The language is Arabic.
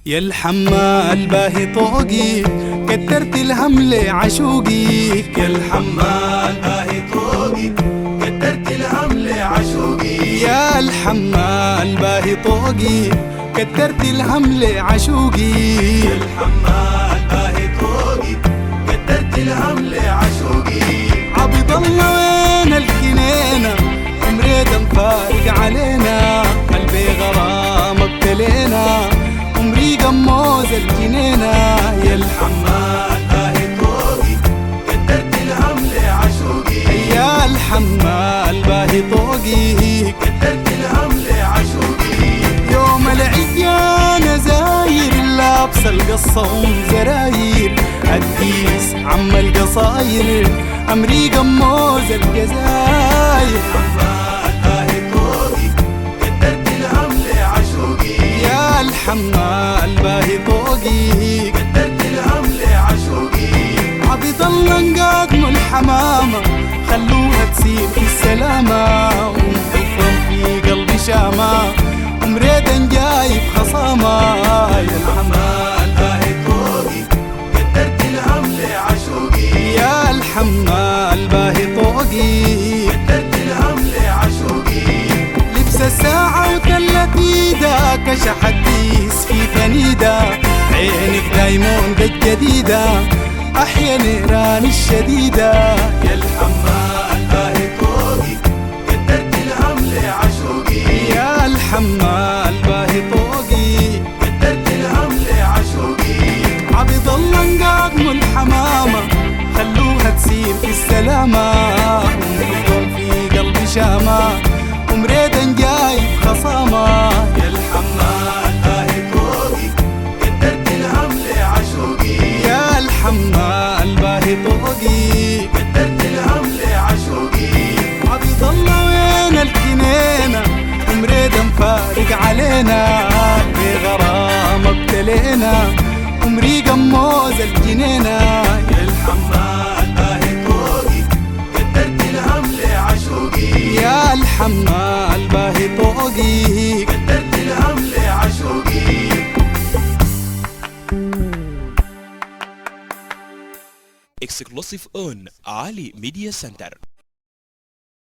يا الحمال باهي طوقي كترت الهم لعشوقي. يا الحمال باهي طوقي كترت الهم لعشوقي. يا الحمال باهي طوقي كترت الهم لعشوقي. يا الحمال باهي طوقي كترت الهم لعشوقي. عبد الله وين الكنينة عمري مفارق علينا، قلبي غرام ابتلينا عمري قموز الجنينة. يا الحمال باهي طوقي كترت الهم لعشوقي. يا الحمال باهي طوقي كترت الهم لعشوقي. يوم العيد يا نزاير لابس القصة وزراير الديس عم القصاير عمري قموز الجزاير. الحمال باهي طوقي كترت الهم لعشوقي. يا الحمال باهي طوقي كترت الهم لعشوقي. عبد الله انقاكم الحمامة خلوها تسير في السلامة، ومحفر في قلبي شامة ومريدا جايب خصامة. يا الحمال باهي طوقي كترت الهم لعشوقي. يا الحمال باهي طوقي كترت الهم لعشوقي. لبس الساعة وتلت ايدا كشح الديس في فنيدة، عينك دايمون بالجديدة أحيا نيران الشديدة. يا الحمال باهي طوقي كترت الهم لعشوقي. يا الحمال باهي طوقي كترت الهم لعشوقي. عبد الله انقاكم الحمامة خلوها تسير في السلامة، ومحضر في قلبي شامة ومريدا جايب خصامة. يا الحمال باهي طوقي كترت الهم لعشوقي. يا الحمال باهي طوقي كترت الهم لعشوقي. عبد الله وين الكنينة ومريدا مفارق علينا، بغرام ابتلينا عمري قموز الجنينة. يا الحمال باهي طوقي كترت الهم لعشوقي. يا الحمال باهي طوقي كترت الهم لعشوقي. Exclusive on Ali Media Center.